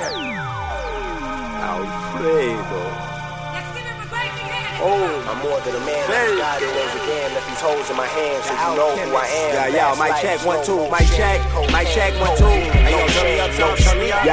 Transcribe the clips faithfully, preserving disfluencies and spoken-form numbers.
Alfredo. Oh, I'm more than a man. Hey. God knows again. Left these holes in my hands, so you know who I am. Yeah, yo, mic check, one, two. Mic check, mic check, one, two. Hey, yo, turn me up, turn, turn me up.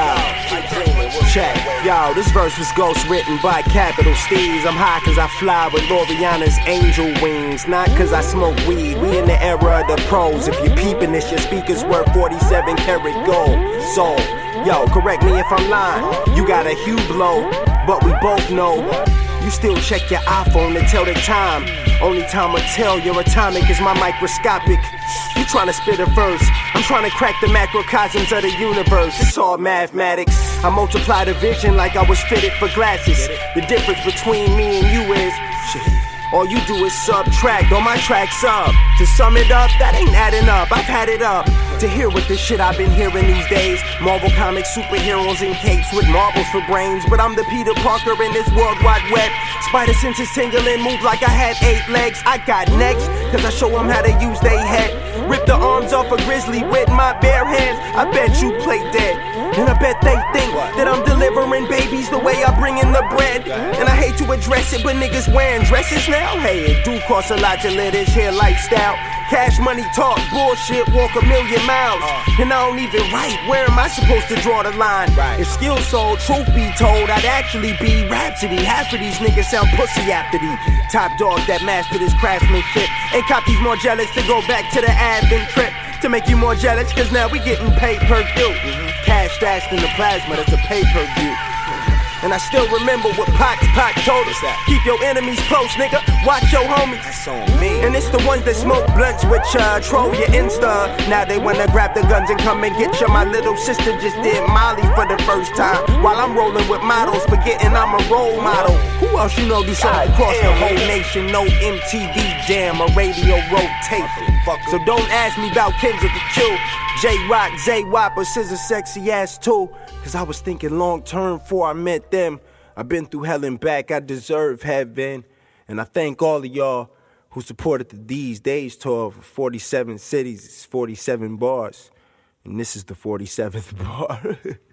Yo, check. Yo, this verse was ghost written by Capital Steez. I'm high cause I fly with Loriana's angel wings. Not cause I smoke weed. We in the era of the pros. If you peeping this, your speakers worth forty-seven karat gold. So, yo, correct me if I'm lying. You got a Hublot, but we both know you still check your iPhone to tell the time. Only time will tell your atomic is my microscopic. You tryna spit a verse, I'm tryna crack the macrocosms of the universe. It's all mathematics. I multiply the vision like I was fitted for glasses. The difference between me and you is shit. All you do is subtract, all my tracks up. To sum it up, that ain't adding up, I've had it up. To hear what this shit I've been hearing these days. Marvel Comics, superheroes in capes with marbles for brains. But I'm the Peter Parker in this world wide web. Spider senses tingling, move like I had eight legs. I got next, cause I show them how to use they head. Rip the arms off a grizzly with my bare hands. I bet you play dead. And I bet they think that I'm delivering babies the way I bring in the bread. And I hate to address it, but niggas wearing dresses now. Hey, it do cost a lot to live this here lifestyle. Cash money talk, bullshit, walk a million miles. And I don't even write, where am I supposed to draw the line? If skill sold, truth be told, I'd actually be Rhapsody. Half of these niggas sound pussy after the top dog that mastered his craftsmanship. And copies more jealous to go back to the Advent trip. To make you more jealous, cause now we getting paid per view. Cash stashed in the plasma, that's a pay per view. And I still remember what Pac Pac told us that. Keep your enemies close, nigga. Watch your homies. That's on me. And it's the ones that smoke blunts with ya, troll your Insta. Now they wanna grab the guns and come and get ya. My little sister just did Molly for the first time. While I'm rolling with models, forgetting I'm a role model. Who else you know do something across the whole nation? No M T V jam or radio rotation. So don't ask me about Kendrick or Q, J-Rock, Zay-Wop or Scissor Sexy Ass too. Cause I was thinking long term before I met them. I've been through hell and back, I deserve heaven. And I thank all of y'all who supported the These Days tour for forty-seven cities, forty-seven bars. And this is the forty-seventh bar.